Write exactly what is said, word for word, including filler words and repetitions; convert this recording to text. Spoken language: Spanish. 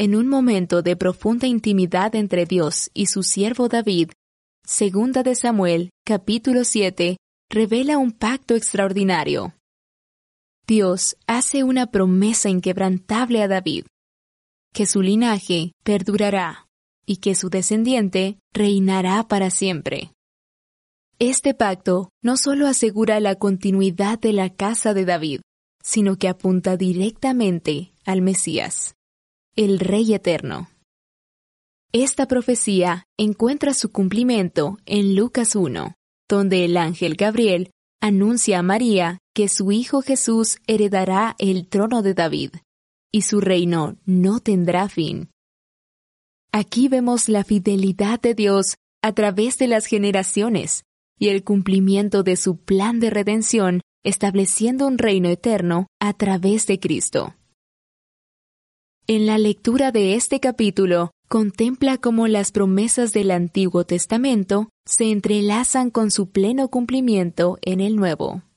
En un momento de profunda intimidad entre Dios y su siervo David, Segunda de Samuel, capítulo siete, revela un pacto extraordinario. Dios hace una promesa inquebrantable a David, que su linaje perdurará y que su descendiente reinará para siempre. Este pacto no solo asegura la continuidad de la casa de David, sino que apunta directamente al Mesías, el Rey Eterno. Esta profecía encuentra su cumplimiento en Lucas uno, donde el ángel Gabriel anuncia a María que su hijo Jesús heredará el trono de David, y su reino no tendrá fin. Aquí vemos la fidelidad de Dios a través de las generaciones y el cumplimiento de su plan de redención, estableciendo un reino eterno a través de Cristo. En la lectura de este capítulo, contempla cómo las promesas del Antiguo Testamento se entrelazan con su pleno cumplimiento en el Nuevo.